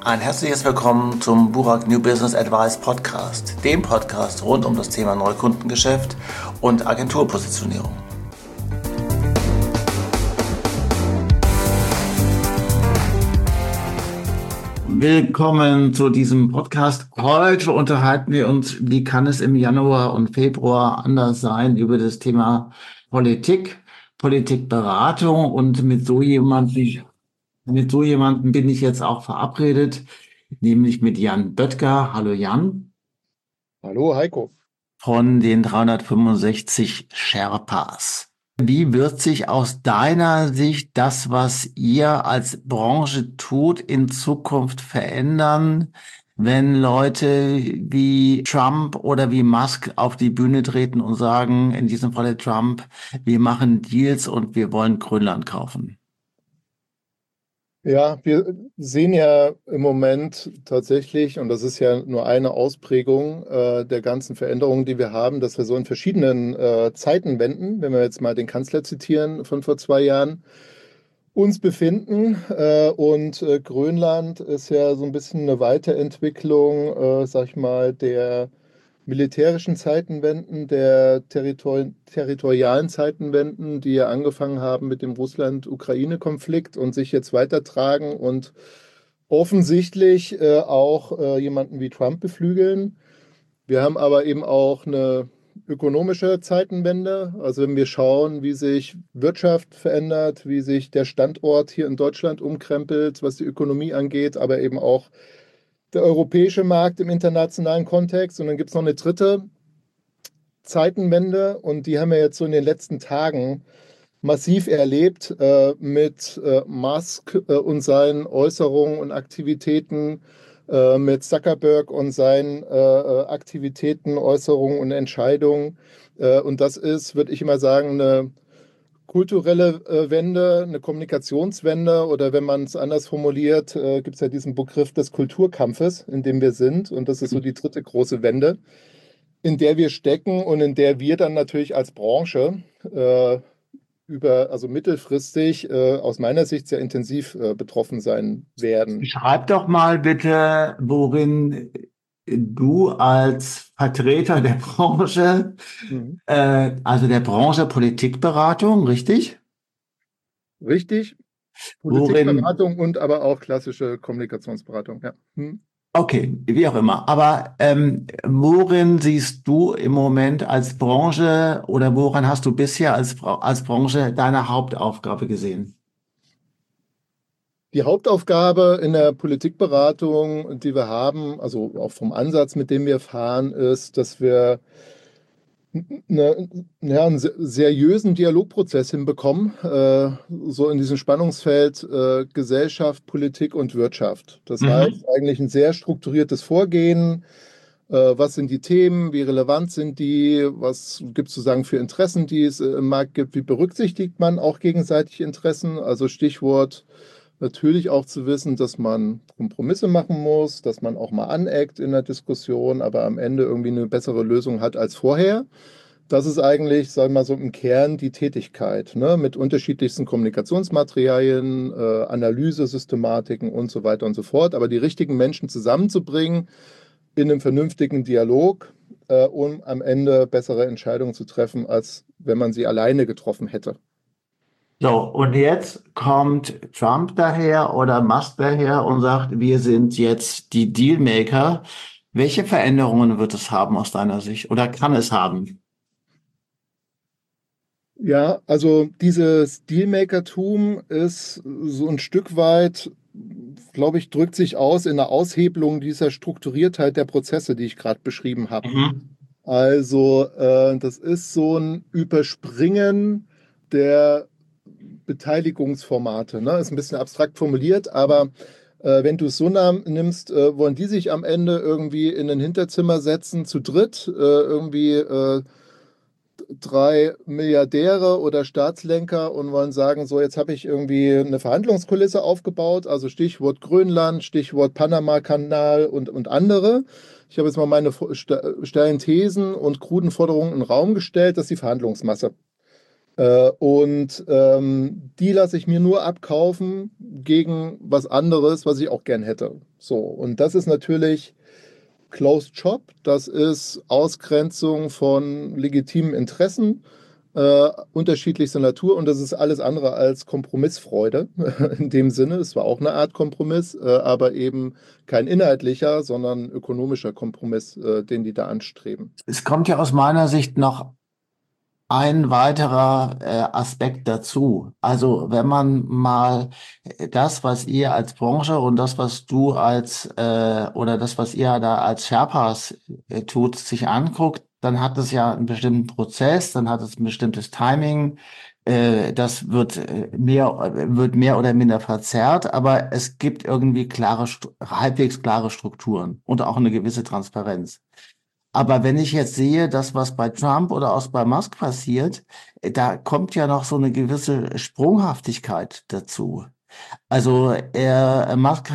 Ein herzliches Willkommen zum Burak New Business Advice Podcast, dem Podcast rund um das Thema Neukundengeschäft und Agenturpositionierung. Willkommen zu diesem Podcast. Heute unterhalten wir uns, wie kann es im Januar und Februar anders sein, über das Thema Politik, Politikberatung, und mit so jemandem bin ich jetzt auch verabredet, nämlich mit Jan Böttger. Hallo Jan. Hallo Heiko. Von den 365 Sherpas. Wie wird sich aus deiner Sicht das, was ihr als Branche tut, in Zukunft verändern, wenn Leute wie Trump oder wie Musk auf die Bühne treten und sagen, in diesem Falle Trump, wir machen Deals und wir wollen Grönland kaufen? Ja, wir sehen ja im Moment tatsächlich, und das ist ja nur eine Ausprägung der ganzen Veränderungen, die wir haben, dass wir so in verschiedenen Zeitenwenden, wenn wir jetzt mal den Kanzler zitieren von vor 2 Jahren, uns befinden. Und Grönland ist ja so ein bisschen eine Weiterentwicklung, sag ich mal, der militärischen Zeitenwenden, der territorialen Zeitenwenden, die ja angefangen haben mit dem Russland-Ukraine-Konflikt und sich jetzt weitertragen und offensichtlich auch jemanden wie Trump beflügeln. Wir haben aber eben auch eine ökonomische Zeitenwende. Also wenn wir schauen, wie sich Wirtschaft verändert, wie sich der Standort hier in Deutschland umkrempelt, was die Ökonomie angeht, aber eben auch der europäische Markt im internationalen Kontext. Und dann gibt es noch eine dritte Zeitenwende, und die haben wir jetzt so in den letzten Tagen massiv erlebt mit Musk und seinen Äußerungen und Aktivitäten, mit Zuckerberg und seinen Aktivitäten, Äußerungen und Entscheidungen. Und das ist, würde ich immer sagen, eine kulturelle Wende, eine Kommunikationswende, oder wenn man es anders formuliert, gibt es ja diesen Begriff des Kulturkampfes, in dem wir sind. Und das ist so die dritte große Wende, in der wir stecken und in der wir dann natürlich als Branche also mittelfristig aus meiner Sicht sehr intensiv betroffen sein werden. Schreib doch mal bitte, worin du als Vertreter der Branche, Mhm. also der Branche Politikberatung, richtig? Richtig? Worin, Politikberatung und aber auch klassische Kommunikationsberatung. Ja. Mhm. okay, wie auch immer, aber worin siehst du im Moment als Branche oder woran hast du bisher als Branche deine Hauptaufgabe gesehen? Die Hauptaufgabe in der Politikberatung, die wir haben, also auch vom Ansatz, mit dem wir fahren, ist, dass wir einen seriösen Dialogprozess hinbekommen, so in diesem Spannungsfeld Gesellschaft, Politik und Wirtschaft. Das heißt, Mhm. eigentlich ein sehr strukturiertes Vorgehen. Was sind die Themen? Wie relevant sind die? Was gibt es sozusagen für Interessen, die es im Markt gibt? Wie berücksichtigt man auch gegenseitig Interessen? Also Stichwort natürlich auch zu wissen, dass man Kompromisse machen muss, dass man auch mal aneckt in der Diskussion, aber am Ende irgendwie eine bessere Lösung hat als vorher. Das ist eigentlich, sagen wir mal so im Kern, die Tätigkeit, ne? Mit unterschiedlichsten Kommunikationsmaterialien, Analyse-Systematiken und so weiter und so fort. Aber die richtigen Menschen zusammenzubringen in einem vernünftigen Dialog, um am Ende bessere Entscheidungen zu treffen, als wenn man sie alleine getroffen hätte. So, und jetzt kommt Trump daher oder Musk daher und sagt, wir sind jetzt die Dealmaker. Welche Veränderungen wird es haben aus deiner Sicht oder kann es haben? Ja, also dieses Dealmakertum ist so ein Stück weit, glaube ich, drückt sich aus in der Aushebelung dieser Strukturiertheit der Prozesse, die ich gerade beschrieben habe. Mhm. Also das ist so ein Überspringen der Beteiligungsformate. Ne? Ist ein bisschen abstrakt formuliert, aber wenn du es so nimmst, wollen die sich am Ende irgendwie in ein Hinterzimmer setzen, zu dritt, irgendwie 3 Milliardäre oder Staatslenker, und wollen sagen, so, jetzt habe ich irgendwie eine Verhandlungskulisse aufgebaut, also Stichwort Grönland, Stichwort Panama-Kanal und andere. Ich habe jetzt mal meine steilen Thesen und kruden Forderungen in den Raum gestellt, das ist die Verhandlungsmasse. Die lasse ich mir nur abkaufen gegen was anderes, was ich auch gern hätte. So, und das ist natürlich Closed Shop, das ist Ausgrenzung von legitimen Interessen unterschiedlichster Natur und das ist alles andere als Kompromissfreude in dem Sinne. Es war auch eine Art Kompromiss, aber eben kein inhaltlicher, sondern ökonomischer Kompromiss, den die da anstreben. Es kommt ja aus meiner Sicht noch ein weiterer Aspekt dazu. Also wenn man mal das, was ihr als Branche und das, was du als oder das, was ihr da als Sherpas tut, sich anguckt, dann hat es ja einen bestimmten Prozess, dann hat es ein bestimmtes Timing. Das wird mehr oder minder verzerrt, aber es gibt irgendwie halbwegs klare Strukturen und auch eine gewisse Transparenz. Aber wenn ich jetzt sehe, das, was bei Trump oder auch bei Musk passiert, da kommt ja noch so eine gewisse Sprunghaftigkeit dazu. Also Musk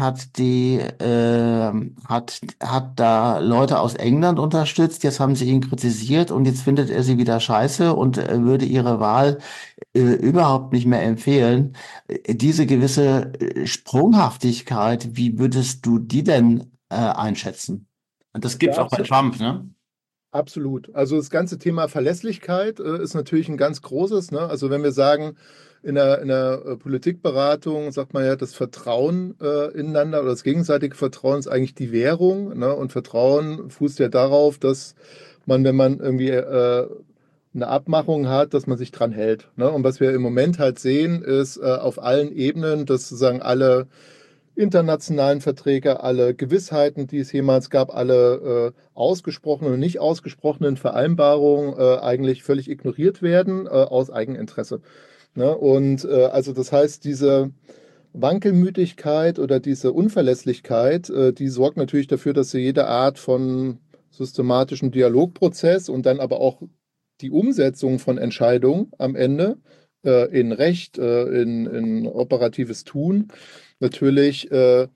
hat da Leute aus England unterstützt, jetzt haben sie ihn kritisiert und jetzt findet er sie wieder scheiße und würde ihre Wahl überhaupt nicht mehr empfehlen. Diese gewisse Sprunghaftigkeit, wie würdest du die denn einschätzen? Und das gibt's Ja, auch bei Trump, ne? absolut. Also das ganze Thema Verlässlichkeit ist natürlich ein ganz großes. Ne? Also wenn wir sagen, in der Politikberatung sagt man ja, das Vertrauen ineinander oder das gegenseitige Vertrauen ist eigentlich die Währung. Ne? Und Vertrauen fußt ja darauf, dass man, wenn man irgendwie eine Abmachung hat, dass man sich dran hält. Ne? Und was wir im Moment halt sehen, ist auf allen Ebenen, dass sozusagen alle internationalen Verträge, alle Gewissheiten, die es jemals gab, alle ausgesprochenen und nicht ausgesprochenen Vereinbarungen eigentlich völlig ignoriert werden aus Eigeninteresse. Ne? Und also das heißt, diese Wankelmütigkeit oder diese Unverlässlichkeit, die sorgt natürlich dafür, dass sie jede Art von systematischem Dialogprozess und dann aber auch die Umsetzung von Entscheidungen am Ende in Recht, in operatives Tun natürlich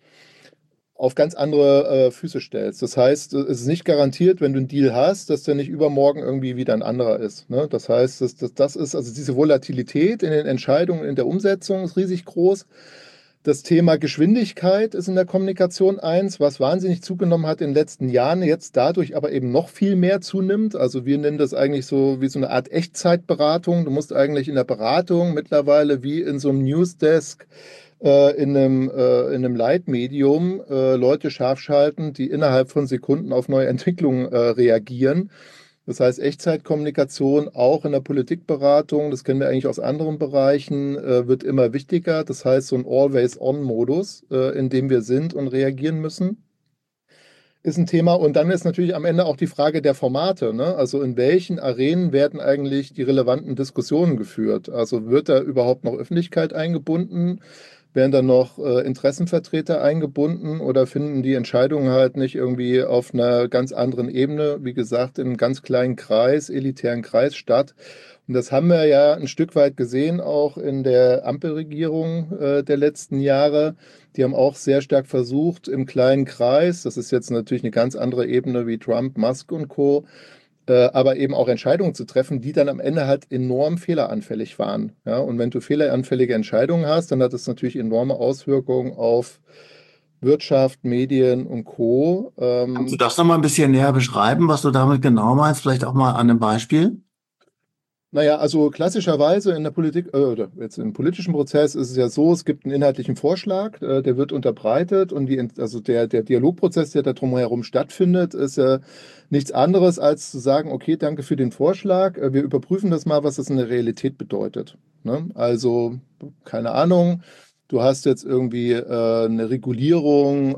auf ganz andere Füße stellst. Das heißt, es ist nicht garantiert, wenn du einen Deal hast, dass der nicht übermorgen irgendwie wieder ein anderer ist. Ne? Das heißt, das ist also diese Volatilität in den Entscheidungen, in der Umsetzung ist riesig groß. Das Thema Geschwindigkeit ist in der Kommunikation eins, was wahnsinnig zugenommen hat in den letzten Jahren, jetzt dadurch aber eben noch viel mehr zunimmt. Also wir nennen das eigentlich so wie so eine Art Echtzeitberatung. Du musst eigentlich in der Beratung mittlerweile wie in so einem Newsdesk in einem Leitmedium Leute scharf schalten, die innerhalb von Sekunden auf neue Entwicklungen reagieren. Das heißt, Echtzeitkommunikation auch in der Politikberatung, das kennen wir eigentlich aus anderen Bereichen, wird immer wichtiger. Das heißt, so ein Always-on-Modus, in dem wir sind und reagieren müssen, ist ein Thema. Und dann ist natürlich am Ende auch die Frage der Formate. Ne? Also in welchen Arenen werden eigentlich die relevanten Diskussionen geführt? Also wird da überhaupt noch Öffentlichkeit eingebunden? Werden da noch Interessenvertreter eingebunden oder finden die Entscheidungen halt nicht irgendwie auf einer ganz anderen Ebene, wie gesagt, in einem ganz kleinen Kreis, elitären Kreis statt? Und das haben wir ja ein Stück weit gesehen, auch in der Ampelregierung der letzten Jahre. Die haben auch sehr stark versucht, im kleinen Kreis, das ist jetzt natürlich eine ganz andere Ebene wie Trump, Musk und Co., aber eben auch Entscheidungen zu treffen, die dann am Ende halt enorm fehleranfällig waren. Ja, und wenn du fehleranfällige Entscheidungen hast, dann hat das natürlich enorme Auswirkungen auf Wirtschaft, Medien und Co. Kannst du das noch mal ein bisschen näher beschreiben, was du damit genau meinst? Vielleicht auch mal an einem Beispiel? Naja, also klassischerweise in der Politik, oder jetzt im politischen Prozess ist es ja so, es gibt einen inhaltlichen Vorschlag, der wird unterbreitet und also der Dialogprozess, der da drumherum stattfindet, ist ja nichts anderes als zu sagen, okay, danke für den Vorschlag, wir überprüfen das mal, was das in der Realität bedeutet. Ne? Also, keine Ahnung, du hast jetzt irgendwie eine Regulierung,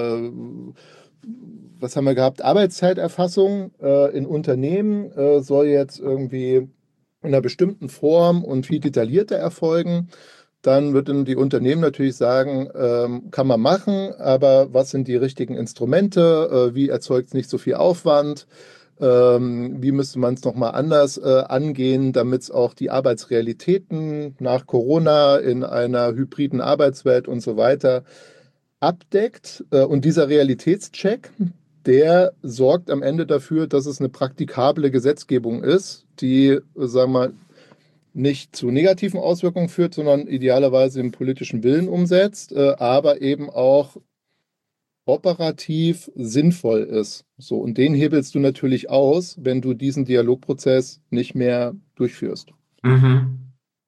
was haben wir gehabt? Arbeitszeiterfassung in Unternehmen soll jetzt irgendwie in einer bestimmten Form und viel detaillierter erfolgen. Dann würden die Unternehmen natürlich sagen, kann man machen, aber was sind die richtigen Instrumente? Wie erzeugt es nicht so viel Aufwand? Wie müsste man es nochmal anders angehen, damit es auch die Arbeitsrealitäten nach Corona in einer hybriden Arbeitswelt und so weiter abdeckt. Und dieser Realitätscheck, der sorgt am Ende dafür, dass es eine praktikable Gesetzgebung ist, die, sagen wir mal, nicht zu negativen Auswirkungen führt, sondern idealerweise den politischen Willen umsetzt, aber eben auch operativ sinnvoll ist. So, und den hebelst du natürlich aus, wenn du diesen Dialogprozess nicht mehr durchführst. Mhm.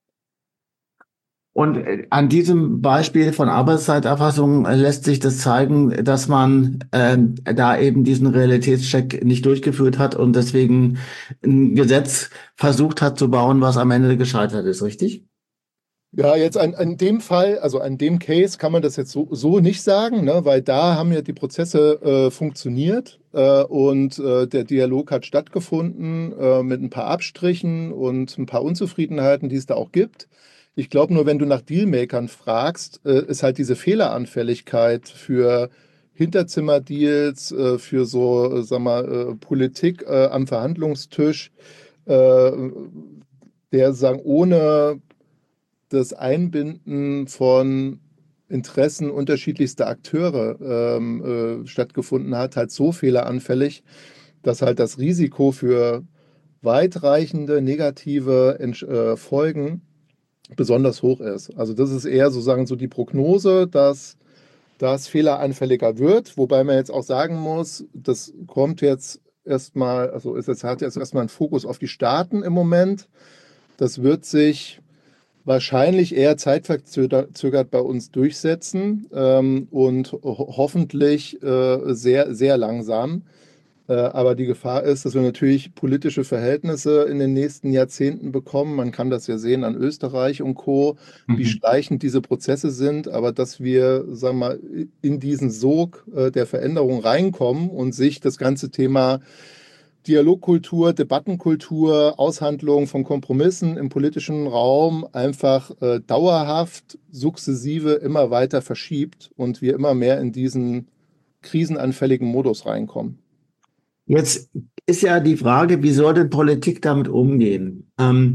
Und an diesem Beispiel von Arbeitszeiterfassung lässt sich das zeigen, dass man da eben diesen Realitätscheck nicht durchgeführt hat und deswegen ein Gesetz versucht hat zu bauen, was am Ende gescheitert ist, richtig? Ja, jetzt an dem Fall, also an dem Case kann man das jetzt so nicht sagen, ne, weil da haben ja die Prozesse funktioniert und der Dialog hat stattgefunden mit ein paar Abstrichen und ein paar Unzufriedenheiten, die es da auch gibt. Ich glaube nur, wenn du nach Dealmakern fragst, ist halt diese Fehleranfälligkeit für Hinterzimmerdeals, für so, sag mal, Politik am Verhandlungstisch, äh, der sagen, ohne das Einbinden von Interessen unterschiedlichster Akteure stattgefunden hat, halt so fehleranfällig, dass halt das Risiko für weitreichende negative Folgen besonders hoch ist. Also das ist eher sozusagen so die Prognose, dass das fehleranfälliger wird, wobei man jetzt auch sagen muss, das kommt jetzt erstmal, also hat jetzt erstmal einen Fokus auf die Staaten im Moment. Das wird sich wahrscheinlich eher zeitverzögert bei uns durchsetzen und hoffentlich sehr, sehr langsam. Aber die Gefahr ist, dass wir natürlich politische Verhältnisse in den nächsten Jahrzehnten bekommen. Man kann das ja sehen an Österreich und Co., wie Mhm. schleichend diese Prozesse sind, aber dass wir, sagen wir mal, in diesen Sog der Veränderung reinkommen und sich das ganze Thema Dialogkultur, Debattenkultur, Aushandlung von Kompromissen im politischen Raum einfach dauerhaft, sukzessive immer weiter verschiebt und wir immer mehr in diesen krisenanfälligen Modus reinkommen. Jetzt ist ja die Frage, wie soll denn Politik damit umgehen?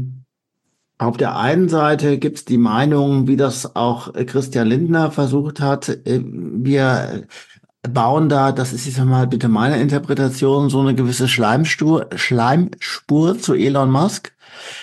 Auf der einen Seite gibt es die Meinung, wie das auch Christian Lindner versucht hat, wir bauen da, das ist jetzt mal bitte meine Interpretation, so eine gewisse Schleimspur zu Elon Musk.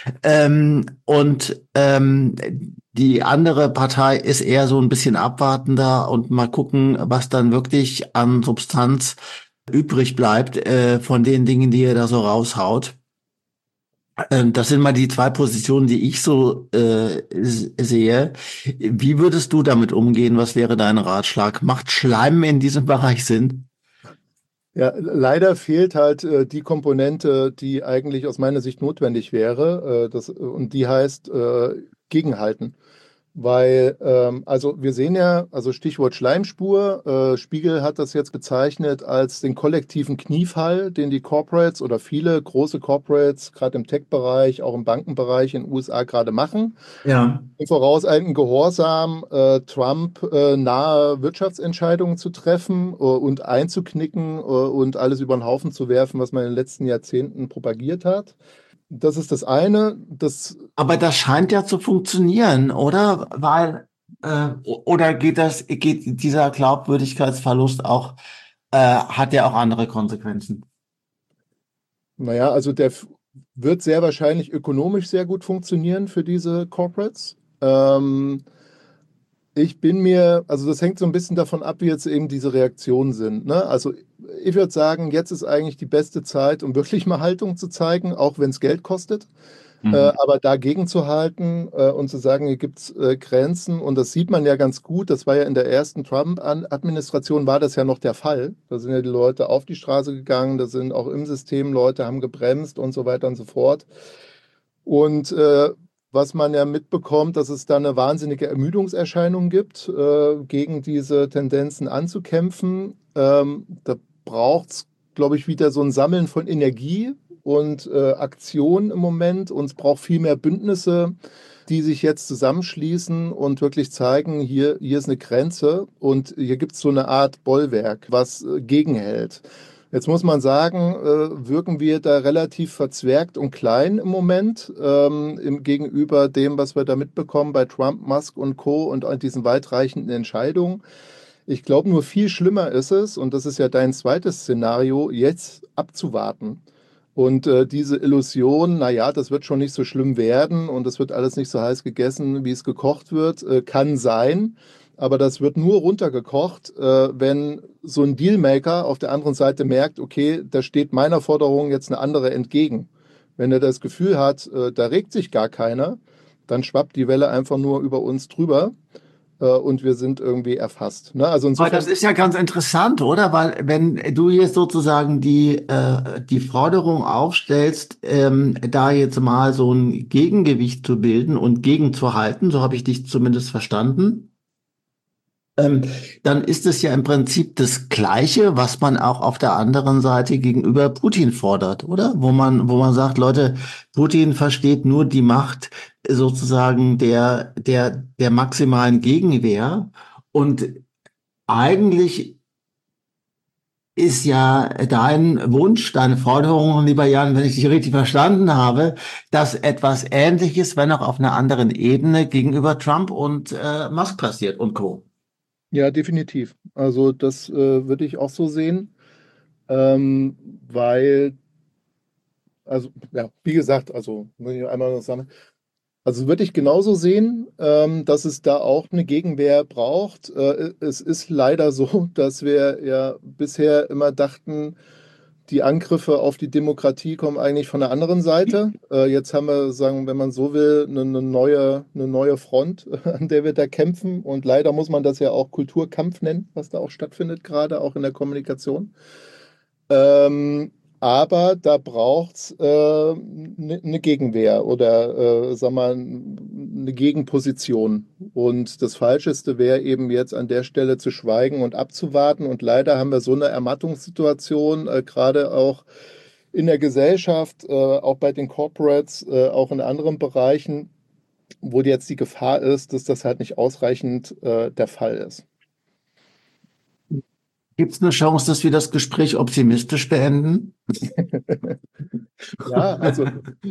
Die andere Partei ist eher so ein bisschen abwartender und mal gucken, was dann wirklich an Substanz übrig bleibt, von den Dingen, die er da so raushaut. Das sind mal die zwei Positionen, die ich so sehe. Wie würdest du damit umgehen? Was wäre dein Ratschlag? Macht Schleim in diesem Bereich Sinn? Ja, leider fehlt halt die Komponente, die eigentlich aus meiner Sicht notwendig wäre. Und die heißt gegenhalten. Weil, also wir sehen ja, also Stichwort Schleimspur, Spiegel hat das jetzt bezeichnet als den kollektiven Kniefall, den die Corporates oder viele große Corporates, gerade im Tech-Bereich, auch im Bankenbereich in den USA gerade machen. Ja. Im vorauseilenden Gehorsam Trump nahe Wirtschaftsentscheidungen zu treffen und einzuknicken und alles über den Haufen zu werfen, was man in den letzten Jahrzehnten propagiert hat. Das ist das eine. Aber das scheint ja zu funktionieren, oder? Oder geht dieser Glaubwürdigkeitsverlust auch, hat ja auch andere Konsequenzen? Naja, also wird sehr wahrscheinlich ökonomisch sehr gut funktionieren für diese Corporates. Ich bin mir, also das hängt so ein bisschen davon ab, wie jetzt eben diese Reaktionen sind. Ne? Also ich würde sagen, jetzt ist eigentlich die beste Zeit, um wirklich mal Haltung zu zeigen, auch wenn es Geld kostet. Mhm. Aber dagegen zu halten und zu sagen, hier gibt es Grenzen, und das sieht man ja ganz gut, das war ja in der ersten Trump-Administration war das ja noch der Fall. Da sind ja die Leute auf die Straße gegangen, da sind auch im System Leute, haben gebremst und so weiter und so fort. Und was man ja mitbekommt, dass es da eine wahnsinnige Ermüdungserscheinung gibt, gegen diese Tendenzen anzukämpfen. Da braucht es, glaube ich, wieder so ein Sammeln von Energie und Aktion im Moment. Und es braucht viel mehr Bündnisse, die sich jetzt zusammenschließen und wirklich zeigen, hier ist eine Grenze und hier gibt es so eine Art Bollwerk, was gegenhält. Jetzt muss man sagen, wirken wir da relativ verzwergt und klein im Moment, gegenüber dem, was wir da mitbekommen bei Trump, Musk und Co. und all diesen weitreichenden Entscheidungen. Ich glaube, nur viel schlimmer ist es, und das ist ja dein zweites Szenario, jetzt abzuwarten Und diese Illusion, naja, das wird schon nicht so schlimm werden und es wird alles nicht so heiß gegessen, wie es gekocht wird, kann sein. Aber das wird nur runtergekocht, wenn so ein Dealmaker auf der anderen Seite merkt, okay, da steht meiner Forderung jetzt eine andere entgegen. Wenn er das Gefühl hat, da regt sich gar keiner, dann schwappt die Welle einfach nur über uns drüber und wir sind irgendwie erfasst. Ne? Also Aber insofern. das ist ja ganz interessant, oder? Weil wenn du jetzt sozusagen die Forderung aufstellst, da jetzt mal so ein Gegengewicht zu bilden und gegenzuhalten, so habe ich dich zumindest verstanden, ähm, dann ist es ja im Prinzip das Gleiche, was man auch auf der anderen Seite gegenüber Putin fordert, oder? Wo man sagt, Leute, Putin versteht nur die Macht sozusagen der maximalen Gegenwehr. Und eigentlich ist ja dein Wunsch, deine Forderung, lieber Jan, wenn ich dich richtig verstanden habe, dass etwas Ähnliches, wenn auch auf einer anderen Ebene, gegenüber Trump und Musk passiert und Co. Ja, definitiv. Also das würde ich auch so sehen, weil, also ja, wie gesagt, also muss ich einmal noch sagen, also würde ich genauso sehen, dass es da auch eine Gegenwehr braucht. Es ist leider so, dass wir ja bisher immer dachten, die Angriffe auf die Demokratie kommen eigentlich von der anderen Seite. Jetzt haben wir, sagen, wenn man so will, eine neue Front, an der wir da kämpfen. Und leider muss man das ja auch Kulturkampf nennen, was da auch stattfindet, gerade auch in der Kommunikation. Aber da braucht es eine Gegenwehr oder sag mal, eine Gegenposition. Und das Falscheste wäre eben jetzt an der Stelle zu schweigen und abzuwarten. Und leider haben wir so eine Ermattungssituation, gerade auch in der Gesellschaft, auch bei den Corporates, auch in anderen Bereichen, wo jetzt die Gefahr ist, dass das halt nicht ausreichend der Fall ist. Gibt es eine Chance, dass wir das Gespräch optimistisch beenden? Ja, also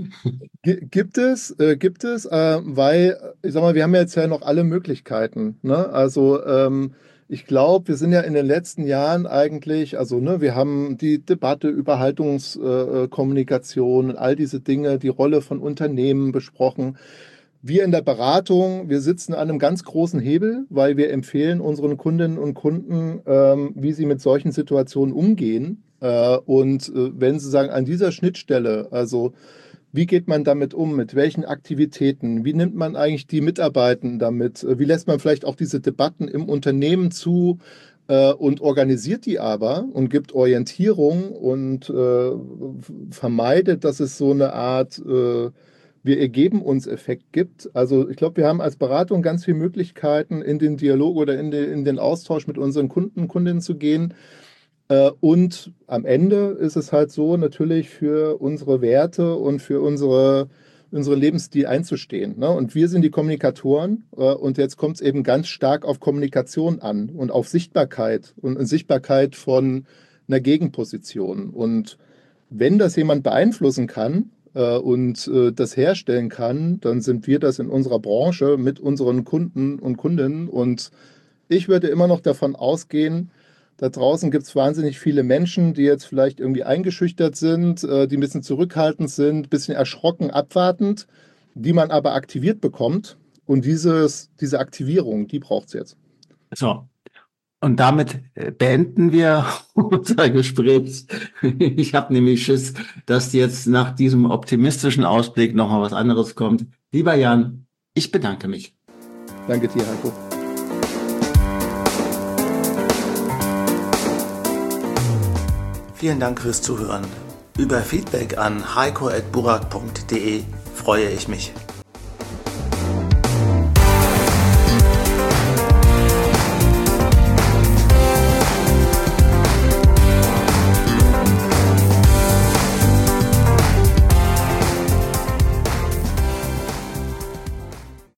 gibt es, weil, ich sag mal, wir haben ja jetzt ja noch alle Möglichkeiten. Ne? Also ich glaube, wir sind ja in den letzten Jahren eigentlich, also ne, wir haben die Debatte über Haltungskommunikation und all diese Dinge, die Rolle von Unternehmen besprochen. Wir in der Beratung, wir sitzen an einem ganz großen Hebel, weil wir empfehlen unseren Kundinnen und Kunden, wie sie mit solchen Situationen umgehen. Wenn Sie sagen, an dieser Schnittstelle, also wie geht man damit um? Mit welchen Aktivitäten? Wie nimmt man eigentlich die Mitarbeitenden damit? Wie lässt man vielleicht auch diese Debatten im Unternehmen zu und organisiert die aber und gibt Orientierung und vermeidet, dass es so eine Art wir ergeben uns Effekt gibt. Also ich glaube, wir haben als Beratung ganz viele Möglichkeiten, in den Dialog oder in den Austausch mit unseren Kunden, Kundinnen zu gehen. Und am Ende ist es halt so, natürlich für unsere Werte und für unsere Lebensstil einzustehen. Ne? Und wir sind die Kommunikatoren und jetzt kommt es eben ganz stark auf Kommunikation an und auf Sichtbarkeit und Sichtbarkeit von einer Gegenposition. Und wenn das jemand beeinflussen kann das herstellen kann, dann sind wir das in unserer Branche mit unseren Kunden und Kundinnen. Und ich würde immer noch davon ausgehen, da draußen gibt es wahnsinnig viele Menschen, die jetzt vielleicht irgendwie eingeschüchtert sind, die ein bisschen zurückhaltend sind, ein bisschen erschrocken, abwartend, die man aber aktiviert bekommt. Und diese Aktivierung, die braucht es jetzt. So, und damit beenden wir unser Gespräch. Ich habe nämlich Schiss, dass jetzt nach diesem optimistischen Ausblick noch mal was anderes kommt. Lieber Jan, ich bedanke mich. Danke dir, Heiko. Vielen Dank fürs Zuhören. Über Feedback an heiko@burak.de freue ich mich.